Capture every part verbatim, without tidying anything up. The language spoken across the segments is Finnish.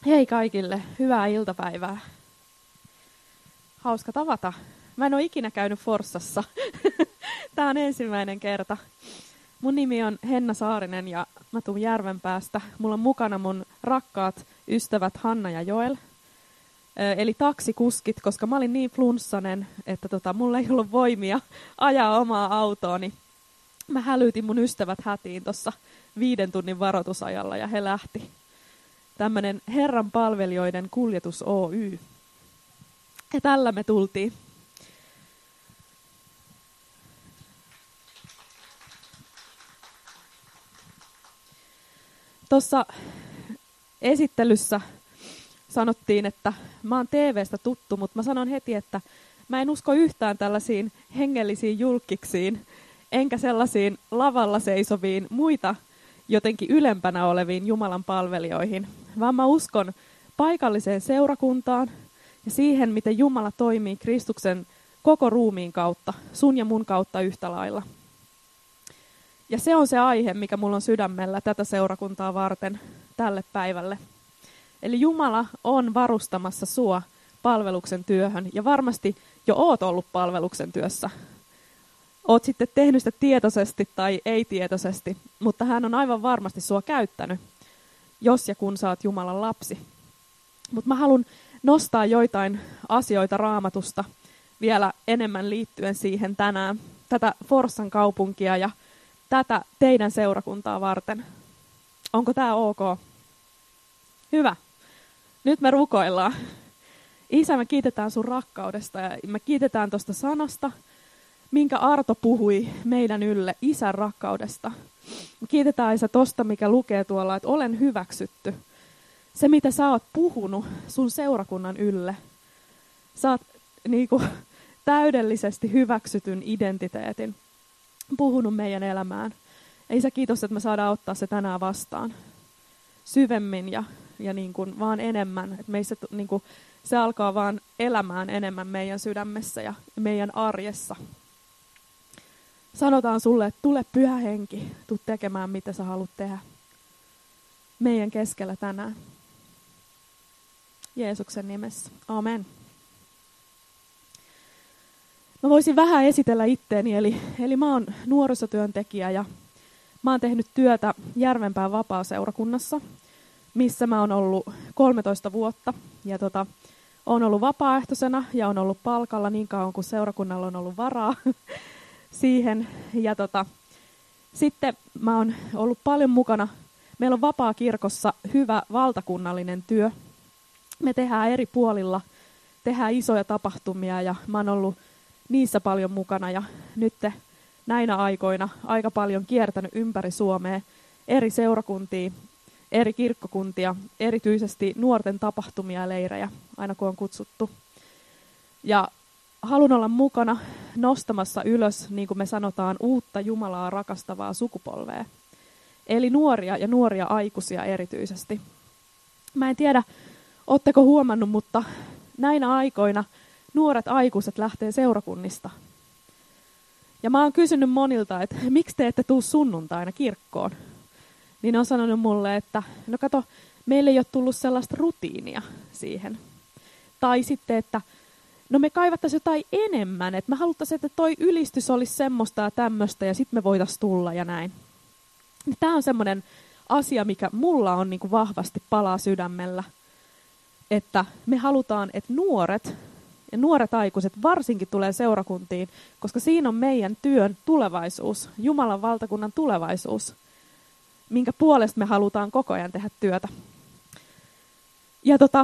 Hei kaikille, hyvää iltapäivää. Hauska tavata. Mä en ole ikinä käynyt Forssassa. Tää on ensimmäinen kerta. Mun nimi on Henna Saarinen ja mä tuun Järvenpäästä. Mulla on mukana mun rakkaat ystävät Hanna ja Joel. Eli taksikuskit, koska mä olin niin flunssanen, että tota, mulla ei ollut voimia ajaa omaa autooni. Mä hälytin mun ystävät hätiin tuossa viiden tunnin varoitusajalla ja he lähti. Tämmönen Herran palvelijoiden kuljetus Oy. Ja tällä me tultiin. Tuossa esittelyssä sanottiin, että mä oon T V:stä tuttu, mutta mä sanon heti, että mä en usko yhtään tällaisiin hengellisiin julkiksiin, enkä sellaisiin lavalla seisoviin muita jotenkin ylempänä oleviin Jumalan palvelijoihin, vaan mä uskon paikalliseen seurakuntaan ja siihen, miten Jumala toimii Kristuksen koko ruumiin kautta, sun ja mun kautta yhtä lailla. Ja se on se aihe, mikä mulla on sydämellä tätä seurakuntaa varten tälle päivälle. Eli Jumala on varustamassa sua palveluksen työhön ja varmasti jo oot ollut palveluksen työssä. Oot sitten tehnyt sitä tietoisesti tai ei-tietoisesti, mutta hän on aivan varmasti sua käyttänyt, jos ja kun sä oot Jumalan lapsi. Mutta mä haluan nostaa joitain asioita Raamatusta vielä enemmän liittyen siihen tänään, tätä Forssan kaupunkia ja tätä teidän seurakuntaa varten. Onko tää ok? Hyvä. Nyt me rukoillaan. Isä, me kiitetään sun rakkaudesta ja me kiitetään tuosta sanasta, minkä Arto puhui meidän ylle, Isän rakkaudesta. Me kiitetään Isä tosta, mikä lukee tuolla, että olen hyväksytty. Se, mitä sä oot puhunut sun seurakunnan ylle. Sä oot niinku täydellisesti hyväksytyn identiteetin puhunut meidän elämään. Ja Isä, kiitos, että me saadaan ottaa se tänään vastaan syvemmin ja, ja niin kuin vaan enemmän. Että meissä niin kuin, se alkaa vaan elämään enemmän meidän sydämessä ja meidän arjessa. Sanotaan sulle, että tule Pyhä Henki, tuu tekemään mitä sä haluat tehdä meidän keskellä tänään. Jeesuksen nimessä. Amen. Mä voisin vähän esitellä itteeni, eli, eli mä oon nuorisotyöntekijä ja mä oon tehnyt työtä Järvenpään vapaaseurakunnassa, missä mä oon ollut kolmetoista vuotta. Ja tota, oon ollut vapaaehtoisena ja oon ollut palkalla niin kauan kuin seurakunnalla on ollut varaa siihen. Ja tota, sitten mä oon ollut paljon mukana. Meillä on Vapaakirkossa hyvä valtakunnallinen työ. Me tehdään eri puolilla, tehdään isoja tapahtumia ja mä oon ollut niissä paljon mukana. Ja nyt näinä aikoina aika paljon kiertänyt ympäri Suomea eri seurakuntia, eri kirkkokuntia, erityisesti nuorten tapahtumia ja leirejä, aina kun on kutsuttu. Ja haluan olla mukana nostamassa ylös, niin kuin me sanotaan, uutta Jumalaa rakastavaa sukupolvea. Eli nuoria ja nuoria aikuisia erityisesti. Mä en tiedä, ootteko huomannut, mutta näinä aikoina nuoret aikuiset lähtee seurakunnista. Ja mä oon kysynyt monilta, että miksi te ette tuu sunnuntaina kirkkoon? Niin ne on sanonut mulle, että no kato, meille ei ole tullut sellaista rutiinia siihen. Tai sitten, että no me kaivattaisiin jotain enemmän, että me haluttaisiin, että toi ylistys olisi semmoista ja tämmöistä ja sitten me voitaisiin tulla ja näin. Tämä on semmoinen asia, mikä mulla on niin kuin vahvasti palaa sydämellä, että me halutaan, että nuoret ja nuoret aikuiset varsinkin tulee seurakuntiin, koska siinä on meidän työn tulevaisuus, Jumalan valtakunnan tulevaisuus, minkä puolesta me halutaan koko ajan tehdä työtä. Ja tota,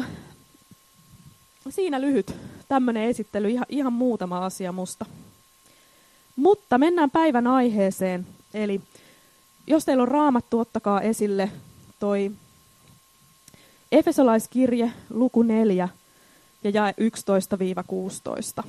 siinä lyhyt tämmöinen esittely, ihan, ihan muutama asia musta. Mutta mennään päivän aiheeseen, eli jos teillä on Raamattu, ottakaa esille toi Efesolaiskirje, luku neljä ja jae yksitoista kuusitoista.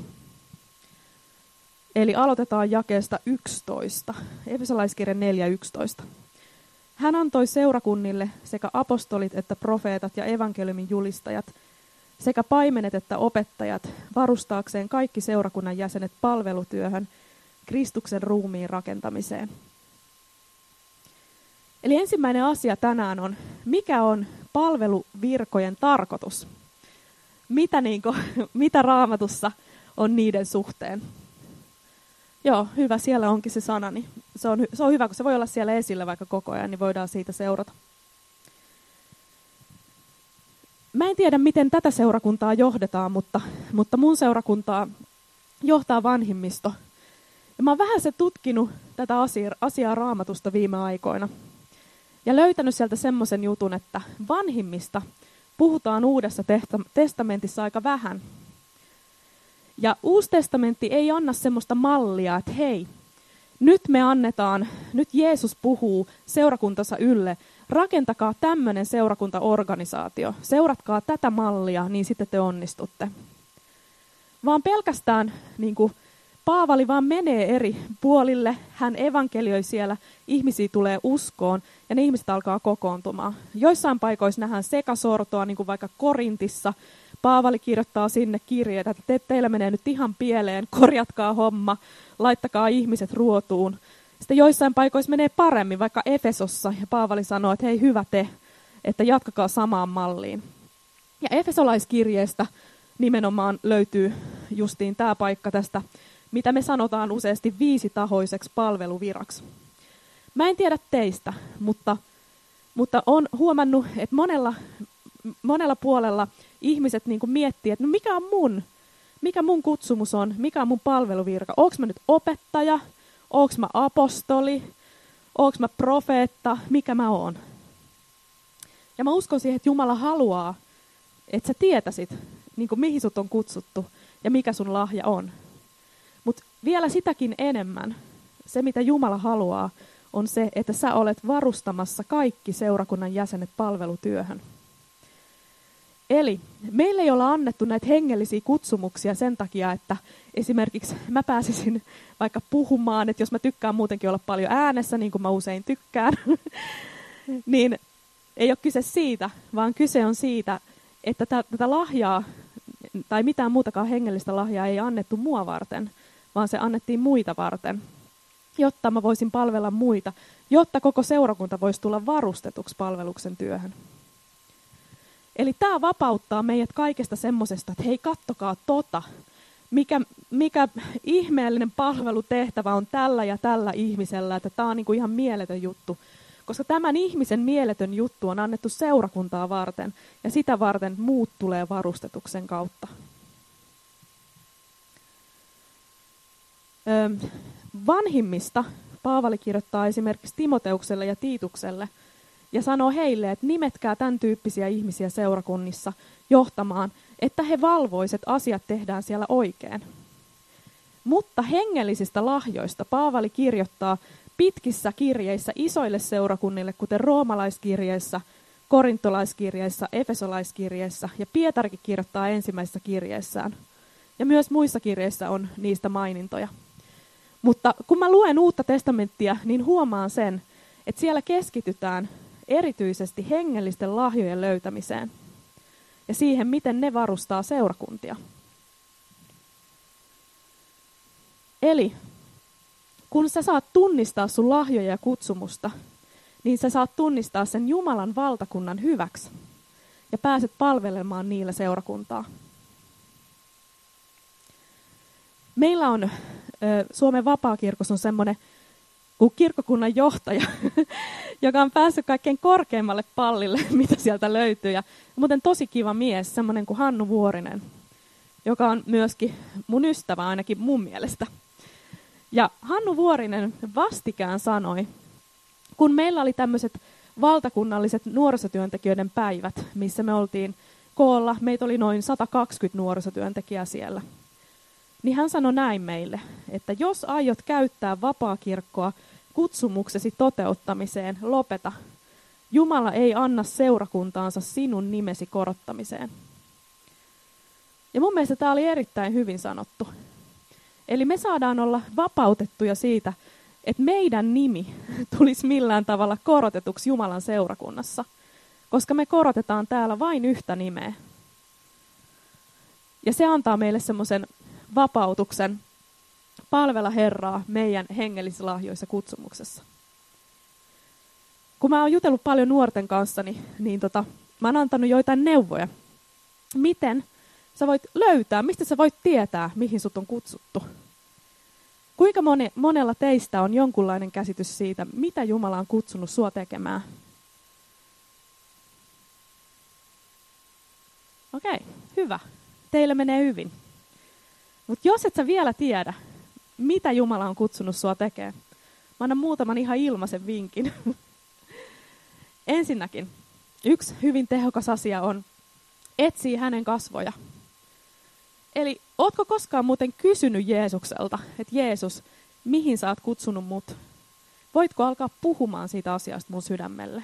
Eli aloitetaan jakeesta yksitoista. Efesolaiskirje neljä yksitoista. Hän antoi seurakunnille sekä apostolit että profeetat ja evankeliumin julistajat, sekä paimenet että opettajat, varustaakseen kaikki seurakunnan jäsenet palvelutyöhön, Kristuksen ruumiin rakentamiseen. Eli ensimmäinen asia tänään on, mikä on palveluvirkojen tarkoitus? Mitä, niin kuin, mitä Raamatussa on niiden suhteen? Joo, hyvä, siellä onkin se sana. Niin se, on, se on hyvä, kun se voi olla siellä esillä vaikka koko ajan, niin voidaan siitä seurata. Mä en tiedä, miten tätä seurakuntaa johdetaan, mutta, mutta mun seurakuntaa johtaa vanhimmisto. Ja mä oon vähän se tutkinut tätä asiaa, asiaa Raamatusta viime aikoina. Ja löytänyt sieltä semmoisen jutun, että vanhimmista puhutaan Uudessa testamentissa aika vähän. Ja Uusi testamentti ei anna semmoista mallia, että hei, nyt me annetaan, nyt Jeesus puhuu seurakuntansa ylle, rakentakaa tämmöinen seurakuntaorganisaatio, seuratkaa tätä mallia, niin sitten te onnistutte. Vaan pelkästään niin kuin Paavali vaan menee eri puolille, hän evankelioi siellä, ihmisiä tulee uskoon ja ne ihmiset alkaa kokoontumaan. Joissain paikoissa nähdään sekasortoa, niin kuin vaikka Korintissa. Paavali kirjoittaa sinne kirjeitä, että te, teillä menee nyt ihan pieleen, korjatkaa homma, laittakaa ihmiset ruotuun. Sitten joissain paikoissa menee paremmin, vaikka Efesossa, ja Paavali sanoo, että hei hyvä te, että jatkakaa samaan malliin. Ja Efesolaiskirjeestä nimenomaan löytyy justiin tämä paikka tästä, mitä me sanotaan useasti viisitahoiseksi palveluviraksi. Mä en tiedä teistä, mutta, mutta olen huomannut, että monella, monella puolella ihmiset niin kuin miettii, että no mikä on mun, mikä mun kutsumus on, mikä on mun palveluvirka. Oonko mä nyt opettaja, oonko mä apostoli, oonko mä profeetta, mikä mä oon. Ja mä uskon siihen, että Jumala haluaa, että sä tietäisit, niin kuin mihin sut on kutsuttu ja mikä sun lahja on. Mutta vielä sitäkin enemmän, se mitä Jumala haluaa, on se, että sä olet varustamassa kaikki seurakunnan jäsenet palvelutyöhön. Eli meille ei olla annettu näitä hengellisiä kutsumuksia sen takia, että esimerkiksi mä pääsisin vaikka puhumaan, että jos mä tykkään muutenkin olla paljon äänessä, niin kuin mä usein tykkään, niin ei ole kyse siitä, vaan kyse on siitä, että tätä lahjaa tai mitään muutakaan hengellistä lahjaa ei annettu mua varten, vaan se annettiin muita varten, jotta mä voisin palvella muita, jotta koko seurakunta voisi tulla varustetuksi palveluksen työhön. Eli tämä vapauttaa meidät kaikesta semmoisesta, että hei kattokaa tota, mikä, mikä ihmeellinen palvelutehtävä on tällä ja tällä ihmisellä, että tämä on niinku ihan mieletön juttu. Koska tämän ihmisen mieletön juttu on annettu seurakuntaa varten ja sitä varten muut tulee varustetuksen kautta. Öö, vanhimmista Paavali kirjoittaa esimerkiksi Timoteukselle ja Tiitukselle ja sanoo heille, että nimetkää tämän tyyppisiä ihmisiä seurakunnissa johtamaan, että he valvoiset asiat tehdään siellä oikein. Mutta hengellisistä lahjoista Paavali kirjoittaa pitkissä kirjeissä isoille seurakunnille, kuten roomalaiskirjeissä, korintolaiskirjeissä, efesolaiskirjeissä ja Pietarikin kirjoittaa ensimmäisessä kirjeessään. Ja myös muissa kirjeissä on niistä mainintoja. Mutta kun mä luen Uutta testamenttia, niin huomaan sen, että siellä keskitytään erityisesti hengellisten lahjojen löytämiseen ja siihen, miten ne varustaa seurakuntia. Eli kun sä saat tunnistaa sun lahjoja ja kutsumusta, niin sä saat tunnistaa sen Jumalan valtakunnan hyväksi ja pääset palvelemaan niillä seurakuntaa. Meillä on, Suomen Vapaakirkossa on semmoinen kuin kirkkokunnan johtaja, joka on päässyt kaikkein korkeimmalle pallille, mitä sieltä löytyy. Ja muuten tosi kiva mies, semmoinen kuin Hannu Vuorinen, joka on myöskin mun ystävä ainakin mun mielestä. Ja Hannu Vuorinen vastikään sanoi, kun meillä oli tämmöiset valtakunnalliset nuorisotyöntekijöiden päivät, missä me oltiin koolla, meitä oli noin sata kaksikymmentä nuorisotyöntekijää siellä, niin hän sanoi näin meille, että jos aiot käyttää vapaakirkkoa kutsumuksesi toteuttamiseen, lopeta. Jumala ei anna seurakuntaansa sinun nimesi korottamiseen. Ja mun mielestä tämä oli erittäin hyvin sanottu. Eli me saadaan olla vapautettuja siitä, että meidän nimi tulisi millään tavalla korotetuksi Jumalan seurakunnassa, koska me korotetaan täällä vain yhtä nimeä. Ja se antaa meille semmoisen vapautuksen palvella Herraa meidän hengellisissä lahjoissa kutsumuksessa. kun mä oon jutellut paljon nuorten kanssa, niin, niin tota, mä oon antanut joitain neuvoja. Miten sä voit löytää, mistä sä voit tietää, mihin sut on kutsuttu? Kuinka moni, monella teistä on jonkunlainen käsitys siitä, mitä Jumala on kutsunut sua tekemään? Okei, hyvä. Teille menee hyvin. Mutta jos et sä vielä tiedä, mitä Jumala on kutsunut sua tekemään, mä annan muutaman ihan ilmaisen vinkin. Ensinnäkin, yksi hyvin tehokas asia on etsiä hänen kasvoja. Eli ootko koskaan muuten kysynyt Jeesukselta, että Jeesus, mihin sä oot kutsunut mut? Voitko alkaa puhumaan siitä asiasta mun sydämelle?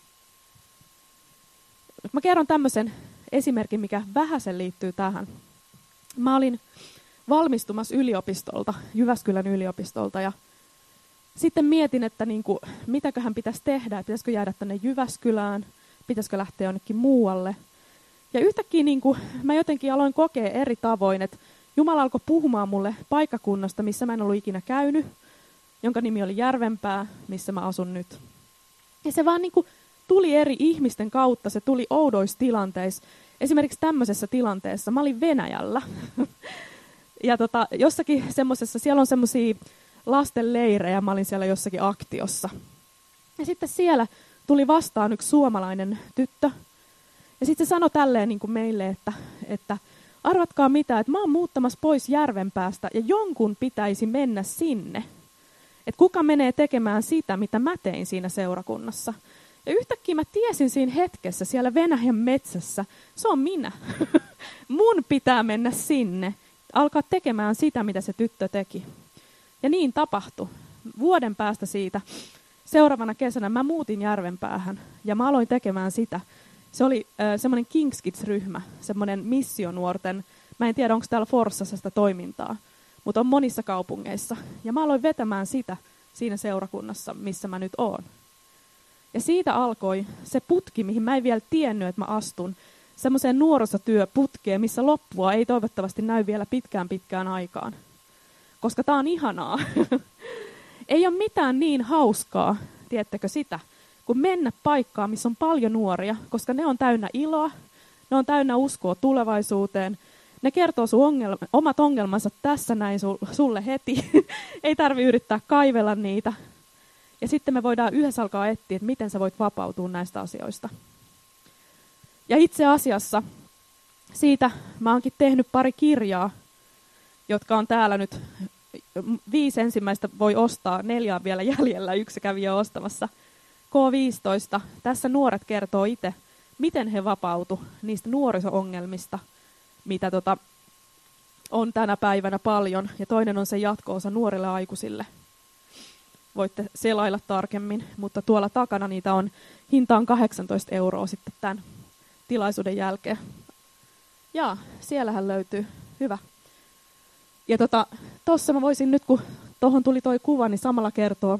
Mä kerron tämmöisen esimerkin, mikä vähäsen liittyy tähän. Mä olin valmistumassa yliopistolta, Jyväskylän yliopistolta, ja sitten mietin, että niin kuin, mitäköhän pitäisi tehdä, että pitäisikö jäädä tänne Jyväskylään, pitäisikö lähteä jonnekin muualle. Ja yhtäkkiä niin kuin, mä jotenkin aloin kokea eri tavoin, että Jumala alkoi puhumaan mulle paikkakunnasta, missä mä en ollut ikinä käynyt, jonka nimi oli Järvenpää, missä mä asun nyt. Ja se vaan niin kuin tuli eri ihmisten kautta, se tuli oudoissa tilanteissa. Esimerkiksi tämmöisessä tilanteessa, mä olin Venäjällä. Ja tota, jossakin semmoisessa, siellä on semmoisia lastenleirejä, mä olin siellä jossakin aktiossa. Ja sitten siellä tuli vastaan yksi suomalainen tyttö. Ja sitten se sanoi tälleen niin kuin meille, että, että arvatkaa mitä, että mä oon muuttamassa pois Järvenpäästä ja jonkun pitäisi mennä sinne. Että kuka menee tekemään sitä, mitä mä tein siinä seurakunnassa. Ja yhtäkkiä mä tiesin siinä hetkessä siellä Venäjän metsässä, se on minä. Mun pitää mennä sinne, alkaa tekemään sitä, mitä se tyttö teki. Ja niin tapahtui. Vuoden päästä siitä, seuraavana kesänä mä muutin Järvenpäähän ja mä aloin tekemään sitä. Se oli äh, semmoinen King's Kids-ryhmä, semmoinen missionuorten, mä en tiedä onko täällä Forssassa sitä toimintaa, mutta on monissa kaupungeissa. Ja mä aloin vetämään sitä siinä seurakunnassa, missä mä nyt oon. Ja siitä alkoi se putki, mihin mä en vielä tiennyt, että mä astun, semmoiseen nuorisotyöputkeen, missä loppua ei toivottavasti näy vielä pitkään pitkään aikaan. Koska tää on ihanaa. Ei ole mitään niin hauskaa, tiedättekö sitä, kun mennä paikkaan, missä on paljon nuoria, koska ne on täynnä iloa, ne on täynnä uskoa tulevaisuuteen. Ne kertoo sun ongelma, omat ongelmansa tässä näin sulle heti. Ei tarvitse yrittää kaivella niitä. Ja sitten me voidaan yhdessä alkaa etsiä, että miten sä voit vapautua näistä asioista. Ja itse asiassa siitä mä oonkin tehnyt pari kirjaa, jotka on täällä nyt. Viisi ensimmäistä voi ostaa, neljä on vielä jäljellä, yksi kävi jo ostamassa. K viisitoista. Tässä nuoret kertoo itse, miten he vapautu niistä nuoriso-ongelmista, mitä tota, on tänä päivänä paljon. Ja toinen on se jatko-osa nuorille aikuisille. Voitte selailla tarkemmin, mutta tuolla takana niitä on, hinta on kahdeksantoista euroa sitten tämän tilaisuuden jälkeen. Jaa, siellähän löytyy. Hyvä. Ja tota, tossa mä voisin nyt, kun tohon tuli toi kuva, niin samalla kertoo.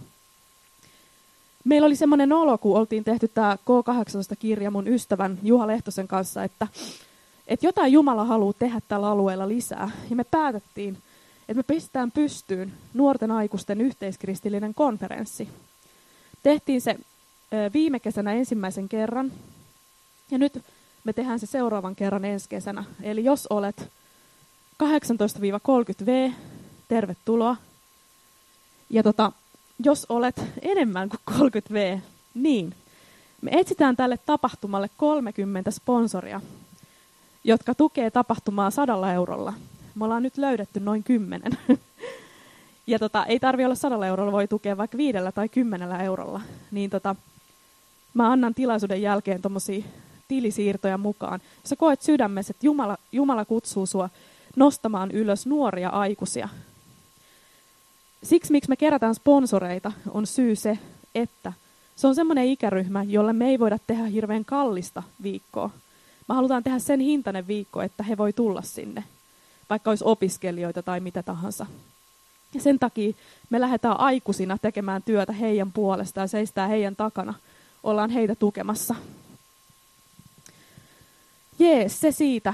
Meillä oli semmoinen olo, kun oltiin tehty tämä K kahdeksantoista-kirja mun ystävän Juha Lehtosen kanssa, että, että jotain Jumala haluaa tehdä tällä alueella lisää. Ja me päätettiin, että me pistetään pystyyn nuorten aikuisten yhteiskristillinen konferenssi. Tehtiin se viime kesänä ensimmäisen kerran, ja nyt me tehdään se seuraavan kerran ensi kesänä. Eli jos olet kahdeksantoista kolmekymmentä vuotias, tervetuloa. Ja tota, jos olet enemmän kuin kolmekymmentä vuotias, niin me etsitään tälle tapahtumalle kolmekymmentä sponsoria, jotka tukee tapahtumaa sadalla eurolla. Me ollaan nyt löydetty noin kymmenen. Ja tota, ei tarvitse olla sadalla eurolla, voi tukea vaikka viidellä tai kymmenellä eurolla. Niin tota, mä annan tilaisuuden jälkeen tommosia tilisiirtoja mukaan. Jos sä koet sydämessä, että Jumala, Jumala kutsuu sua nostamaan ylös nuoria aikuisia. Siksi, miksi me kerätään sponsoreita, on syy se, että se on semmoinen ikäryhmä, jolle me ei voida tehdä hirveän kallista viikkoa. Me halutaan tehdä sen hintainen viikko, että he voi tulla sinne, vaikka olisi opiskelijoita tai mitä tahansa. Ja sen takia me lähdetään aikuisina tekemään työtä heidän puolestaan, seistää heidän takana, ollaan heitä tukemassa. Jees, se siitä.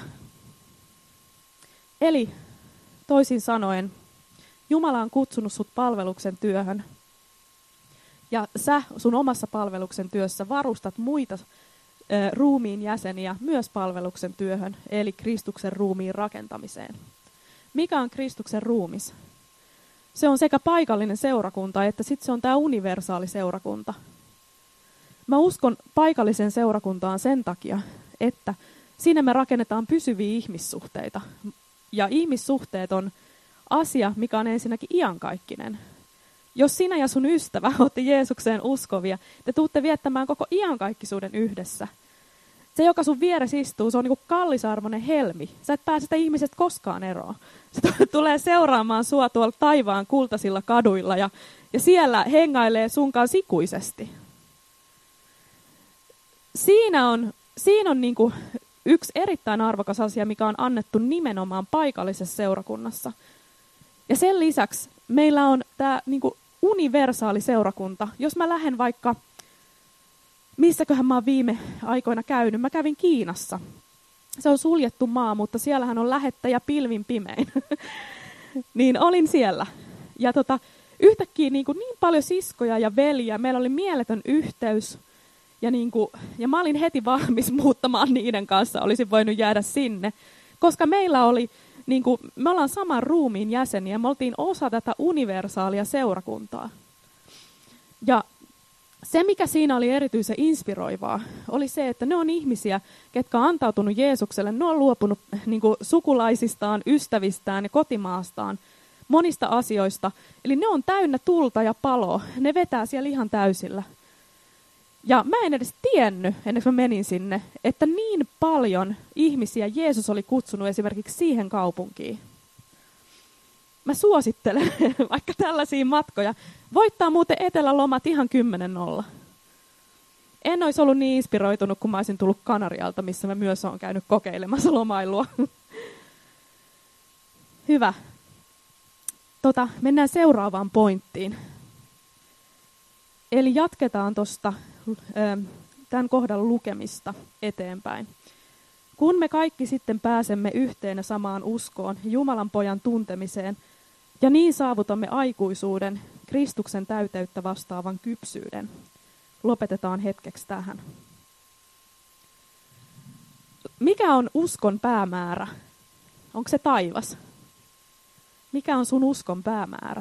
Eli toisin sanoen, Jumala on kutsunut sut palveluksen työhön. Ja sä sun omassa palveluksen työssä varustat muita ö, ruumiin jäseniä myös palveluksen työhön, eli Kristuksen ruumiin rakentamiseen. Mikä on Kristuksen ruumis? Se on sekä paikallinen seurakunta, että sitten se on tämä universaali seurakunta. Mä uskon paikalliseen seurakuntaan sen takia, että siinä me rakennetaan pysyviä ihmissuhteita. Ja ihmissuhteet on asia, mikä on ensinnäkin iankaikkinen. Jos sinä ja sun ystävä olette Jeesukseen uskovia, te tuutte viettämään koko iankaikkisuuden yhdessä. Se, joka sun vieressä istuu, se on niinku kallisarvoinen helmi. Sä et pääse sitä ihmisestä koskaan eroon. Se tulee seuraamaan sua tuolla taivaan kultaisilla kaduilla ja, ja siellä hengailee sunkaan ikuisesti. Siinä on, siinä on niinku yksi erittäin arvokas asia, mikä on annettu nimenomaan paikallisessa seurakunnassa. Ja sen lisäksi meillä on tämä niinku universaali seurakunta. Jos mä lähden vaikka, missäköhän mä oon viime aikoina käynyt, mä kävin Kiinassa. Se on suljettu maa, mutta siellähän on lähettäjä pilvin pimein. Niin olin siellä. Ja tota, yhtäkkiä niin, kuin niin paljon siskoja ja veljiä, meillä oli mieletön yhteys. Ja, niin kuin, ja mä olin heti valmis muuttamaan niiden kanssa, olisin voinut jäädä sinne. Koska meillä oli, niin kuin, me ollaan saman ruumiin jäseniä, me oltiin osa tätä universaalia seurakuntaa. Ja se, mikä siinä oli erityisen inspiroivaa, oli se, että ne on ihmisiä, ketkä on antautunut Jeesukselle. Ne on luopunut niin kuin, sukulaisistaan, ystävistään ja kotimaastaan, monista asioista. Eli ne on täynnä tulta ja paloa. Ne vetää siellä ihan täysillä. Ja mä en edes tiennyt, ennen kuin mä menin sinne, että niin paljon ihmisiä Jeesus oli kutsunut esimerkiksi siihen kaupunkiin. Mä suosittelen vaikka tällaisia matkoja. Voittaa muuten etelälomat ihan kymmenen nolla. En olisi ollut niin inspiroitunut, kun mä olisin tullut Kanarialta, missä mä myös olen käynyt kokeilemassa lomailua. Hyvä. Tota, mennään seuraavaan pointtiin. Eli jatketaan tuosta tämän kohdan lukemista eteenpäin. Kun me kaikki sitten pääsemme yhteen ja samaan uskoon, Jumalan pojan tuntemiseen, ja niin saavutamme aikuisuuden, Kristuksen täyteyttä vastaavan kypsyyden. Lopetetaan hetkeksi tähän. Mikä on uskon päämäärä? Onko se taivas? Mikä on sun uskon päämäärä?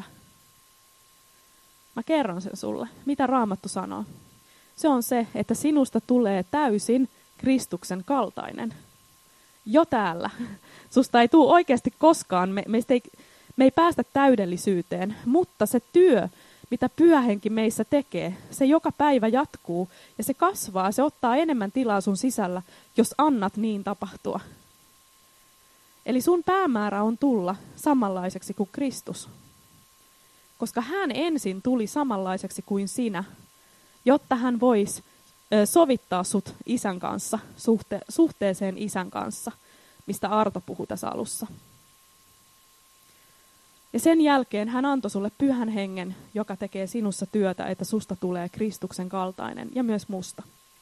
Mä kerron sen sulle. Mitä Raamattu sanoo? Se on se, että sinusta tulee täysin Kristuksen kaltainen. Jo täällä. Susta ei tule oikeasti koskaan, me, meistä ei, me ei päästä täydellisyyteen, mutta se työ, mitä Pyhä Henki meissä tekee, se joka päivä jatkuu ja se kasvaa, se ottaa enemmän tilaa sun sisällä, jos annat niin tapahtua. Eli sun päämäärä on tulla samanlaiseksi kuin Kristus. Koska hän ensin tuli samanlaiseksi kuin sinä, jotta hän voisi sovittaa sut isän kanssa, suhte- suhteeseen isän kanssa, mistä Arto puhui tässä alussa. Ja sen jälkeen hän antoi sulle Pyhän Hengen, joka tekee sinussa työtä, että susta tulee Kristuksen kaltainen ja myös musta.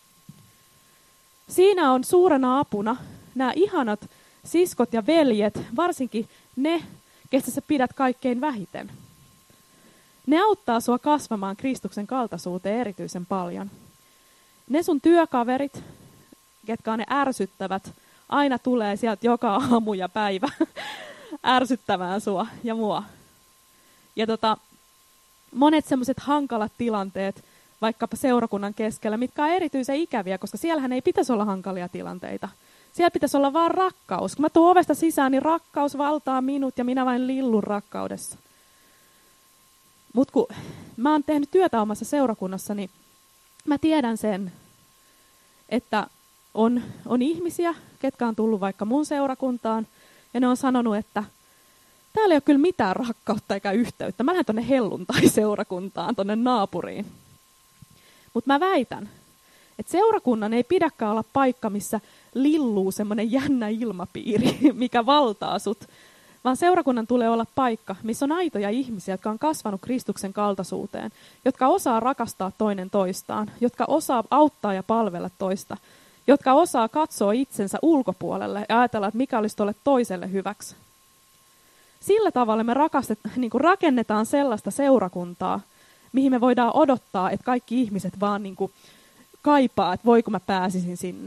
Siinä on suurena apuna nämä ihanat siskot ja veljet, varsinkin ne, kestä sä pidät kaikkein vähiten. Ne auttaa sua kasvamaan Kristuksen kaltaisuuteen erityisen paljon. Ne sun työkaverit, ketkä on ne ärsyttävät, aina tulee sieltä joka aamu ja päivä ärsyttämään sua ja mua. Ja tota, monet semmoiset hankalat tilanteet, vaikkapa seurakunnan keskellä, mitkä on erityisen ikäviä, koska siellähän ei pitäisi olla hankalia tilanteita. Siellä pitäisi olla vaan rakkaus. Kun mä tuun ovesta sisään, niin rakkaus valtaa minut ja minä vain lillun rakkaudessa. Mutta kun mä oon tehnyt työtä omassa seurakunnassa, niin mä tiedän sen, että on, on ihmisiä, ketkä on tullut vaikka mun seurakuntaan, ja ne on sanonut, että täällä ei ole kyllä mitään rakkautta eikä yhteyttä. Mä lähden tuonne helluntai-seurakuntaan, tuonne naapuriin. Mutta mä väitän, että seurakunnan ei pidäkään olla paikka, missä lilluu semmoinen jännä ilmapiiri, mikä valtaa sut, vaan seurakunnan tulee olla paikka, missä on aitoja ihmisiä, jotka on kasvanut Kristuksen kaltaisuuteen, jotka osaa rakastaa toinen toistaan, jotka osaa auttaa ja palvella toista, jotka osaa katsoa itsensä ulkopuolelle ja ajatella, että mikä olisi tuolle toiselle hyväksi. Sillä tavalla me rakastet, niin kuin rakennetaan sellaista seurakuntaa, mihin me voidaan odottaa, että kaikki ihmiset vaan niin kuin kaipaa, että voiko mä pääsisin sinne.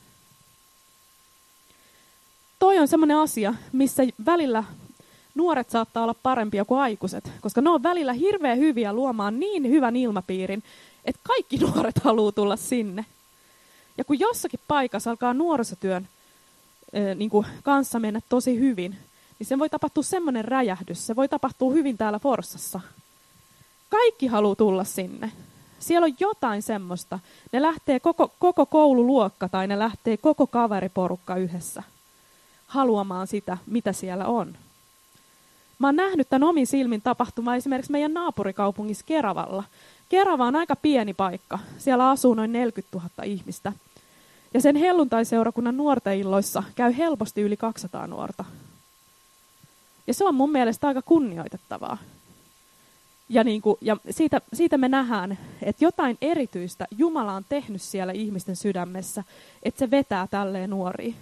Toi on semmoinen asia, missä välillä nuoret saattaa olla parempia kuin aikuiset, koska ne on välillä hirveän hyviä luomaan niin hyvän ilmapiirin, että kaikki nuoret haluaa tulla sinne. Ja kun jossakin paikassa alkaa nuorisotyön äh, niin kuin kanssa mennä tosi hyvin, niin se voi tapahtua semmoinen räjähdys. Se voi tapahtua hyvin täällä Forssassa. Kaikki haluaa tulla sinne. Siellä on jotain semmoista. Ne lähtee koko, koko koululuokka tai ne lähtee koko kaveriporukka yhdessä haluamaan sitä, mitä siellä on. Mä oon nähnyt tämän omin silmin tapahtumaan esimerkiksi meidän naapurikaupungissa Keravalla. Kerava on aika pieni paikka. Siellä asuu noin neljäkymmentätuhatta ihmistä. Ja sen helluntaiseurakunnan nuorten illoissa käy helposti yli kaksisataa nuorta. Ja se on mun mielestä aika kunnioitettavaa. Ja, niin kuin, ja siitä, siitä me nähdään, että jotain erityistä Jumala on tehnyt siellä ihmisten sydämessä, että se vetää tälleen nuoria.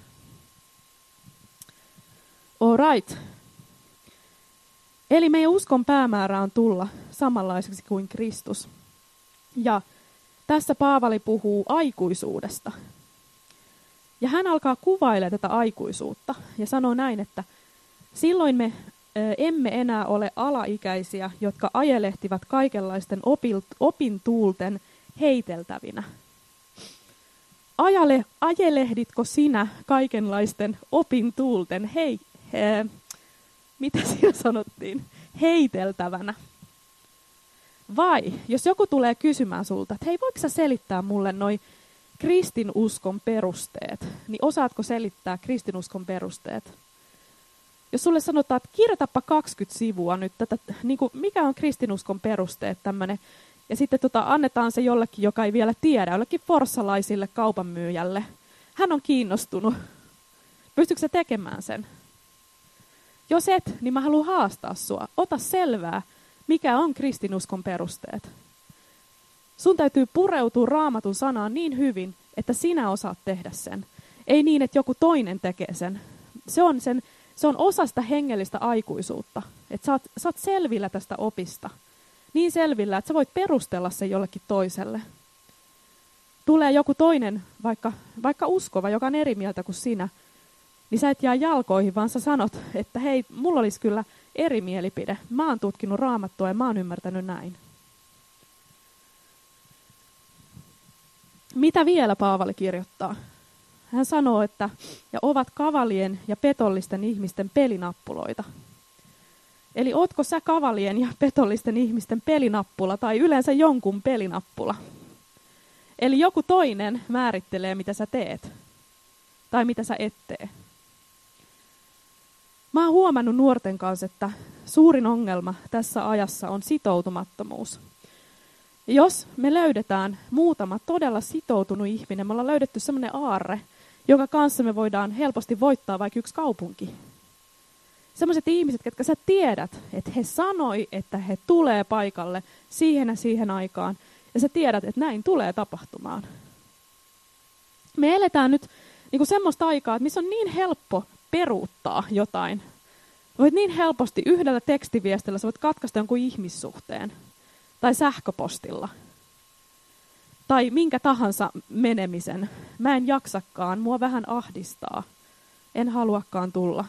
All right. Eli meidän uskon päämäärä on tulla samanlaiseksi kuin Kristus. Ja tässä Paavali puhuu aikuisuudesta. Ja hän alkaa kuvailemaan tätä aikuisuutta ja sanoo näin, että silloin me emme enää ole alaikäisiä, jotka ajelehtivat kaikenlaisten opintuulten heiteltävinä. Ajale, ajelehditko sinä kaikenlaisten opintuulten hei, he, mitä siinä sanottiin, heiteltävänä? Vai jos joku tulee kysymään sulta, että hei, voiko sä selittää mulle noi kristinuskon perusteet, niin osaatko selittää kristinuskon perusteet? Jos sulle sanotaan, että kirjoitapa kaksikymmentä sivua nyt, tätä, niin kuin, mikä on kristinuskon perusteet tämmöinen, ja sitten tota, annetaan se jollekin, joka ei vielä tiedä, jollekin forssalaisille kaupanmyyjälle. Hän on kiinnostunut. Pystytkö sä tekemään sen? Jos et, niin mä haluan haastaa sua. Ota selvää, mikä on kristinuskon perusteet. Sun täytyy pureutua Raamatun sanaan niin hyvin, että sinä osaat tehdä sen. Ei niin, että joku toinen tekee sen. Se on, sen, se on osa sitä hengellistä aikuisuutta. Että sä oot, sä oot selvillä tästä opista. Niin selvillä, että sä voit perustella sen jollekin toiselle. Tulee joku toinen, vaikka, vaikka uskova, joka on eri mieltä kuin sinä, niin sä et jää jalkoihin, vaan sä sanot, että hei, mulla olisi kyllä eri mielipide. Mä oon tutkinut Raamattua ja mä oon ymmärtänyt näin. Mitä vielä Paavali kirjoittaa? Hän sanoo, että ja ovat kavalien ja petollisten ihmisten pelinappuloita. Eli ootko sä kavalien ja petollisten ihmisten pelinappula tai yleensä jonkun pelinappula? Eli joku toinen määrittelee, mitä sä teet tai mitä sä et tee. Mä oon huomannut nuorten kanssa, että suurin ongelma tässä ajassa on sitoutumattomuus. Jos me löydetään muutama todella sitoutunut ihminen, me ollaan löydetty semmoinen aarre, jonka kanssa me voidaan helposti voittaa vaikka yksi kaupunki. Sellaiset ihmiset, jotka sä tiedät, että he sanoi, että he tulee paikalle siihen ja siihen aikaan, ja sä tiedät, että näin tulee tapahtumaan. Me eletään nyt niin kuin semmoista aikaa, että missä on niin helppo peruuttaa jotain. Voit niin helposti yhdellä tekstiviestillä, sä voit katkaista jonkun ihmissuhteen, tai sähköpostilla, tai minkä tahansa menemisen. Mä en jaksakaan, mua vähän ahdistaa, en haluakaan tulla.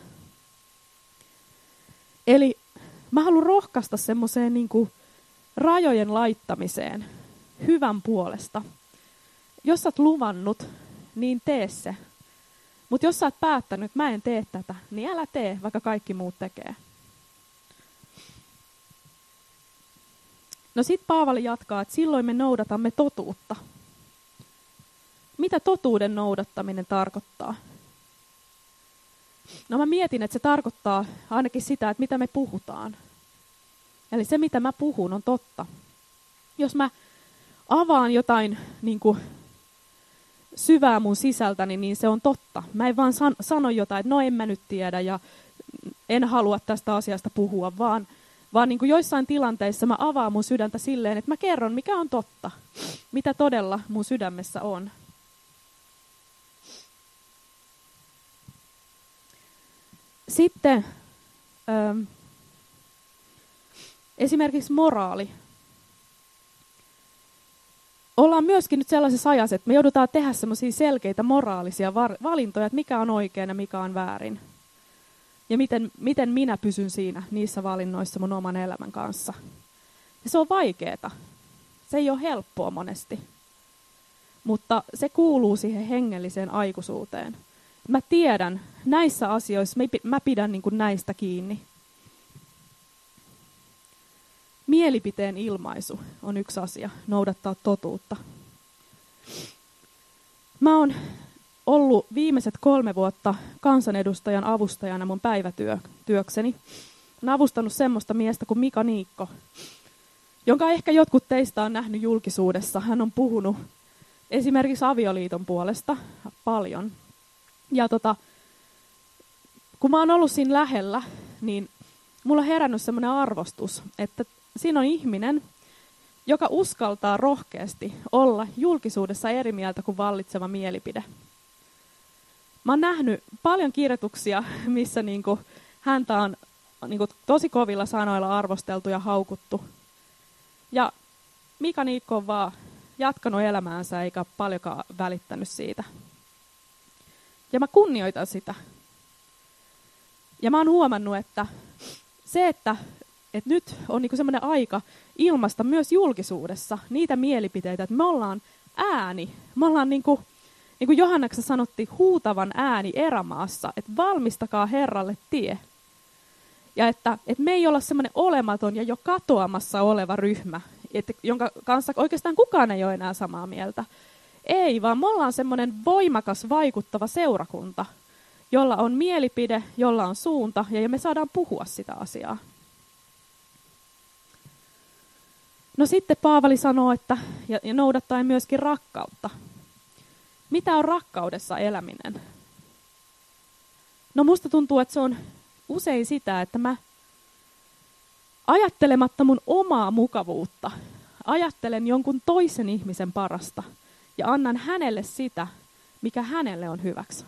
Eli mä haluan rohkaista semmoiseen niin kuin rajojen laittamiseen hyvän puolesta. Jos sä oot luvannut, niin tee se. Mutta jos sä oot päättänyt, että mä en tee tätä, niin älä tee, vaikka kaikki muut tekee. No sit Paavali jatkaa, että silloin me noudatamme totuutta. Mitä totuuden noudattaminen tarkoittaa? No mä mietin, että se tarkoittaa ainakin sitä, että mitä me puhutaan. Eli se, mitä mä puhun, on totta. Jos mä avaan jotain niin kuin syvää mun sisältäni, niin se on totta. Mä en vaan san- sano jotain, että no en mä nyt tiedä ja en halua tästä asiasta puhua, vaan, vaan niin kuin joissain tilanteissa mä avaan mun sydäntä silleen, että mä kerron, mikä on totta, mitä todella mun sydämessä on. Sitten ähm, esimerkiksi moraali. ollaan myöskin nyt sellaisessa ajassa, että me joudutaan tehdä semmoisia selkeitä moraalisia var- valintoja, että mikä on oikein ja mikä on väärin. Ja miten, miten minä pysyn siinä niissä valinnoissa mun oman elämän kanssa. Ja se on vaikeeta. Se ei ole helppoa monesti. Mutta se kuuluu siihen hengelliseen aikuisuuteen. Mä tiedän, näissä asioissa mä pidän niin kuin näistä kiinni. Mielipiteen ilmaisu on yksi asia, noudattaa totuutta. Mä oon ollut viimeiset kolme vuotta kansanedustajan avustajana mun päivätyökseni. Olen avustanut semmoista miestä kuin Mika Niikko, jonka ehkä jotkut teistä on nähnyt julkisuudessa. Hän on puhunut esimerkiksi avioliiton puolesta paljon. Ja tota, kun mä oon ollut siinä lähellä, niin mulla on herännyt semmoinen arvostus, että siinä on ihminen, joka uskaltaa rohkeasti olla julkisuudessa eri mieltä kuin vallitseva mielipide. Mä oon nähnyt paljon kirjoituksia, missä niinku häntä on niinku tosi kovilla sanoilla arvosteltu ja haukuttu. Ja Mika Niikko on vaan jatkanut elämäänsä eikä paljonkaan välittänyt siitä. Ja mä kunnioitan sitä. Ja mä oon huomannut, että se, että, että nyt on niinku semmoinen aika ilmaista myös julkisuudessa niitä mielipiteitä, että me ollaan ääni. Me ollaan niinku, niin kuin Johanneksen sanottiin, huutavan ääni erämaassa, että valmistakaa Herralle tie. Ja että, että me ei olla semmoinen olematon ja jo katoamassa oleva ryhmä, että, jonka kanssa oikeastaan kukaan ei ole enää samaa mieltä. Ei, vaan me ollaan semmoinen voimakas, vaikuttava seurakunta, jolla on mielipide, jolla on suunta, ja me saadaan puhua sitä asiaa. No sitten Paavali sanoo, että, ja, ja noudattaen myöskin rakkautta. Mitä on rakkaudessa eläminen? No musta tuntuu, että se on usein sitä, että mä ajattelematta mun omaa mukavuutta, ajattelen jonkun toisen ihmisen parasta ja annan hänelle sitä, mikä hänelle on hyväksi.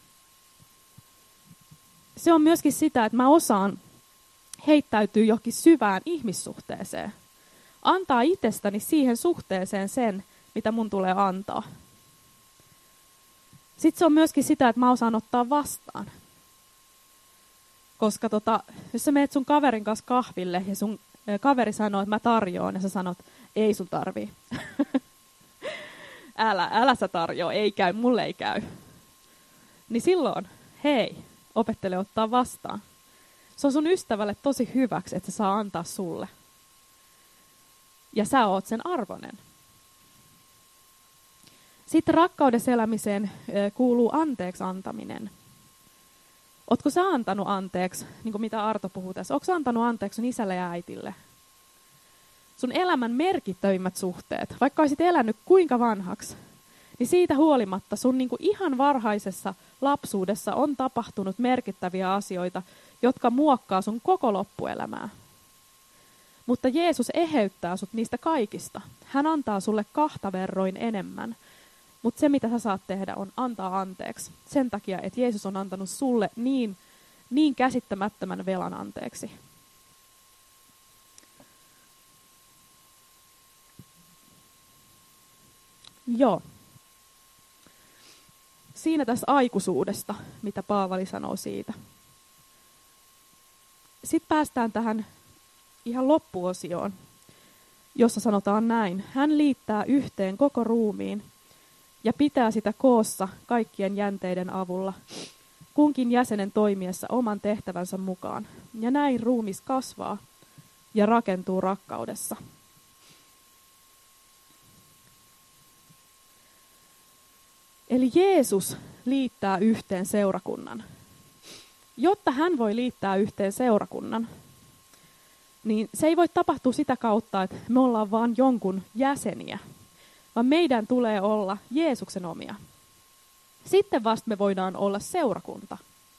Se on myöskin sitä, että mä osaan heittäytyä johonkin syvään ihmissuhteeseen. Antaa itsestäni siihen suhteeseen sen, mitä mun tulee antaa. Sitten se on myöskin sitä, että mä osaan ottaa vastaan. Koska tota, jos sä meet sun kaverin kanssa kahville ja sun kaveri sanoo, että mä tarjoan, ja sä sanot, ei sun tarvii. älä, älä sä tarjoa, ei käy, mulle ei käy. Niin silloin, hei, opettele ottaa vastaan. Se on sun ystävälle tosi hyväksi, että se saa antaa sulle. Ja sä oot sen arvoinen. Sitten rakkaudessa elämiseen kuuluu anteeksi antaminen. Ootko sä antanut anteeksi, niin kuin mitä Arto puhuu tässä, ootko sä antanut anteeksi sun isälle ja äitille? Sun elämän merkittävimmät suhteet, vaikka olisit elänyt kuinka vanhaksi, niin siitä huolimatta sun niin kuin ihan varhaisessa lapsuudessa on tapahtunut merkittäviä asioita, jotka muokkaa sun koko loppuelämää. Mutta Jeesus eheyttää sut niistä kaikista. Hän antaa sulle kahta verroin enemmän. Mutta se, mitä sä saat tehdä, on antaa anteeksi. Sen takia, että Jeesus on antanut sulle niin, niin käsittämättömän velan anteeksi. Joo. Siinä tässä aikuisuudesta, mitä Paavali sanoo siitä. Sitten päästään tähän ihan loppuosioon, jossa sanotaan näin. Hän liittää yhteen koko ruumiin ja pitää sitä koossa kaikkien jänteiden avulla, kunkin jäsenen toimiessa oman tehtävänsä mukaan. Ja näin ruumis kasvaa ja rakentuu rakkaudessa. Eli Jeesus liittää yhteen seurakunnan. Jotta hän voi liittää yhteen seurakunnan, niin se ei voi tapahtua sitä kautta, että me ollaan vaan jonkun jäseniä, vaan meidän tulee olla Jeesuksen omia. Sitten vasta me voidaan olla seurakunta.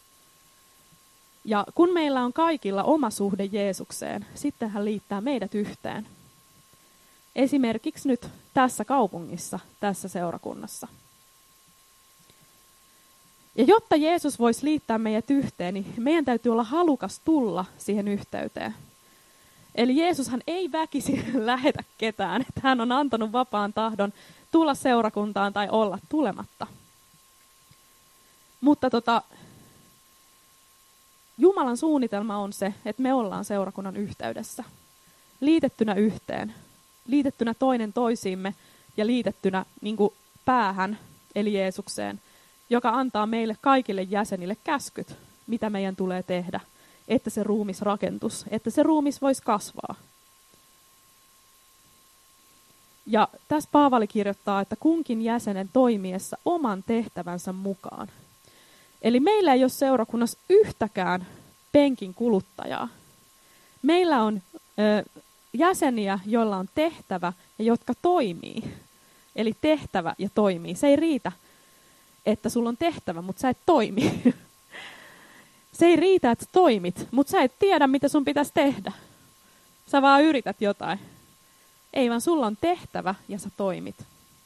Ja kun meillä on kaikilla oma suhde Jeesukseen, sitten hän liittää meidät yhteen. Esimerkiksi nyt tässä kaupungissa, tässä seurakunnassa. Ja jotta Jeesus voisi liittää meidät yhteen, niin meidän täytyy olla halukas tulla siihen yhteyteen. Eli Jeesushan ei väkisin lähetä ketään, että hän on antanut vapaan tahdon tulla seurakuntaan tai olla tulematta. Mutta tota, Jumalan suunnitelma on se, että me ollaan seurakunnan yhteydessä. Liitettynä yhteen, liitettynä toinen toisiimme ja liitettynä niin kuin päähän, eli Jeesukseen, joka antaa meille kaikille jäsenille käskyt, mitä meidän tulee tehdä, että se ruumis rakentus, että se ruumis voisi kasvaa. Ja tässä Paavali kirjoittaa, että kunkin jäsenen toimiessa oman tehtävänsä mukaan. Eli meillä ei ole seurakunnassa yhtäkään penkin kuluttajaa. Meillä on ö, jäseniä, joilla on tehtävä ja jotka toimii. Eli tehtävä ja toimii. Se ei riitä, että sulla on tehtävä, mutta sä et toimi. Se ei riitä, että sä toimit, mutta sä et tiedä, mitä sun pitäisi tehdä. Sä vaan yrität jotain. Ei, vaan sulla on tehtävä ja sä toimit.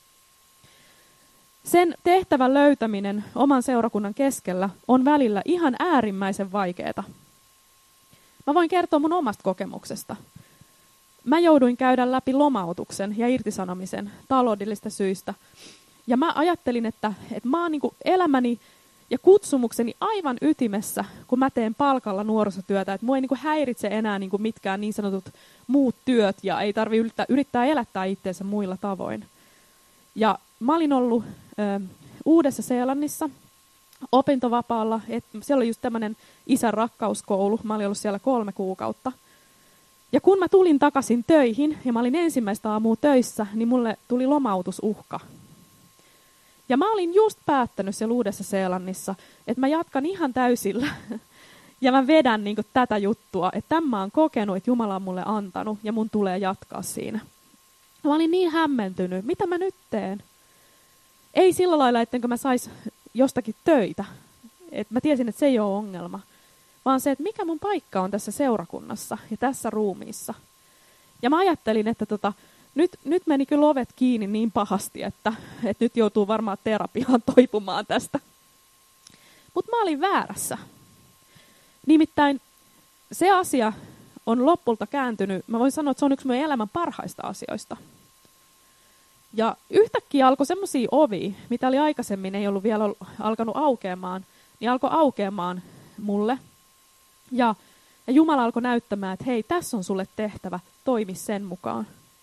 Sen tehtävän löytäminen oman seurakunnan keskellä on välillä ihan äärimmäisen vaikeaa. Mä voin kertoa mun omasta kokemuksesta. Mä jouduin käydä läpi lomautuksen ja irtisanomisen taloudellisista syistä. Ja mä ajattelin, että, että mä oon niin kuin elämäni ja kutsumukseni aivan ytimessä, kun mä teen palkalla nuorisotyötä. Että mua ei niin kuin häiritse enää niin kuin mitkään niin sanotut muut työt ja ei tarvitse yrittää, yrittää elättää itseensä muilla tavoin. Ja mä olin ollut ö, Uudessa-Seelannissa opintovapaalla. Et siellä oli just tämmöinen isän rakkauskoulu. Mä olin ollut siellä kolme kuukautta. Ja kun mä tulin takaisin töihin ja mä olin ensimmäistä aamua töissä, niin mulle tuli lomautusuhka. Ja mä olin just päättänyt siellä Uudessa-Seelannissa, että mä jatkan ihan täysillä. Ja mä vedän niin kuin tätä juttua, että tämän mä oon kokenut, että Jumala on mulle antanut ja mun tulee jatkaa siinä. Mä olin niin hämmentynyt, mitä mä nyt teen? Ei sillä lailla, ettenkö mä sais jostakin töitä. Et mä tiesin, että se ei ole ongelma. Vaan se, että mikä mun paikka on tässä seurakunnassa ja tässä ruumiissa. Ja mä ajattelin, että tota, nyt, nyt meni kyllä ovet kiinni niin pahasti, että, että nyt joutuu varmaan terapiaan toipumaan tästä. Mutta mä olin väärässä. Nimittäin se asia on lopulta kääntynyt, mä voin sanoa, että se on yksi mun elämän parhaista asioista. Ja yhtäkkiä alkoi semmoisia ovia, mitä oli aikaisemmin, ei ollut vielä alkanut aukeamaan, niin alkoi aukeamaan mulle. Ja, ja Jumala alkoi näyttämään, että hei, tässä on sulle tehtävä, toimi sen mukaan.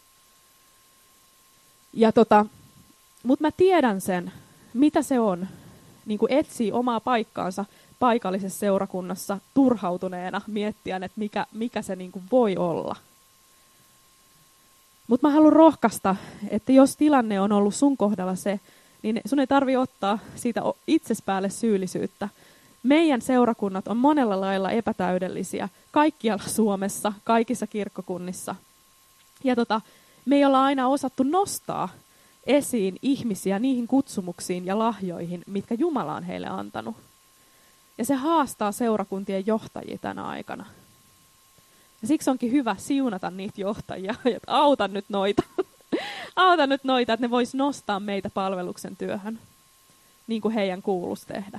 Ja tota, mutta mä tiedän sen, mitä se on, niin kuin etsii omaa paikkaansa paikallisessa seurakunnassa turhautuneena miettien, että mikä, mikä se niin kuin voi olla. Mutta mä haluan rohkaista, että jos tilanne on ollut sun kohdalla se, niin sun ei tarvitse ottaa siitä itses päälle syyllisyyttä. Meidän seurakunnat on monella lailla epätäydellisiä kaikkialla Suomessa, kaikissa kirkkokunnissa. Ja tota, me ei olla aina osattu nostaa esiin ihmisiä niihin kutsumuksiin ja lahjoihin, mitkä Jumala on heille antanut. Ja se haastaa seurakuntien johtajia tänä aikana. Ja siksi onkin hyvä siunata niitä johtajia, että auta nyt noita. auta nyt noita, että ne vois nostaa meitä palveluksen työhön, niin kuin heidän kuuluisi tehdä.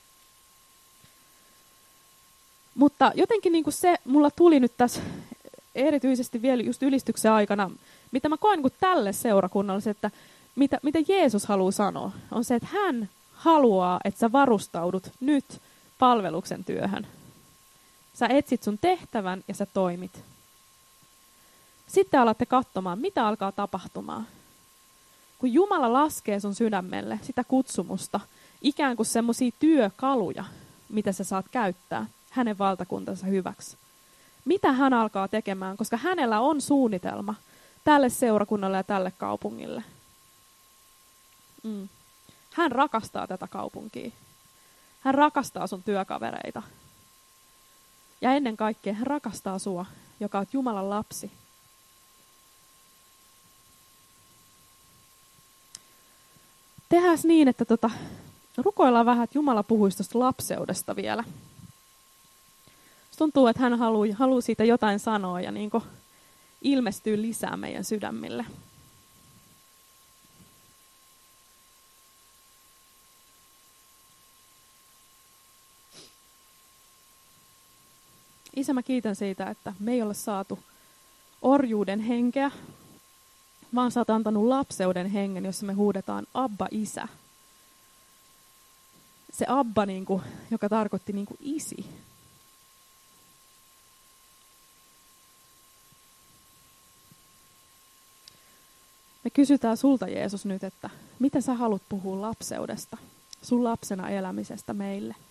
Mutta jotenkin niin kuin se mulla tuli nyt tässä erityisesti vielä just ylistyksen aikana, mitä mä koen niin tälle seurakunnalle, että mitä, mitä Jeesus haluaa sanoa, on se, että hän haluaa, että sä varustaudut nyt palveluksen työhön. Sä etsit sun tehtävän ja sä toimit. Sitten alatte katsomaan, mitä alkaa tapahtumaan. Kun Jumala laskee sun sydämelle sitä kutsumusta, ikään kuin semmoisia työkaluja, mitä sä saat käyttää hänen valtakuntansa hyväksi. Mitä hän alkaa tekemään, koska hänellä on suunnitelma tälle seurakunnalle ja tälle kaupungille. Mm. Hän rakastaa tätä kaupunkia. Hän rakastaa sun työkavereita. Ja ennen kaikkea hän rakastaa sua, joka on Jumalan lapsi. Tehdään niin, että tota, rukoillaan vähän, että Jumala puhuisi tuosta lapseudesta vielä. Tuntuu, että hän haluaa, haluaa siitä jotain sanoa ja niin kuin ilmestyy lisää meidän sydämille. Isä, mä kiitän siitä, että me ei ole saatu orjuuden henkeä, vaan sä oot antanut lapseuden hengen, jossa me huudetaan Abba, Isä. Se Abba, niin kuin, joka tarkoitti niin kuin isi. Me kysytään sulta, Jeesus, nyt, että mitä sä haluat puhua lapseudesta, sun lapsena elämisestä meille?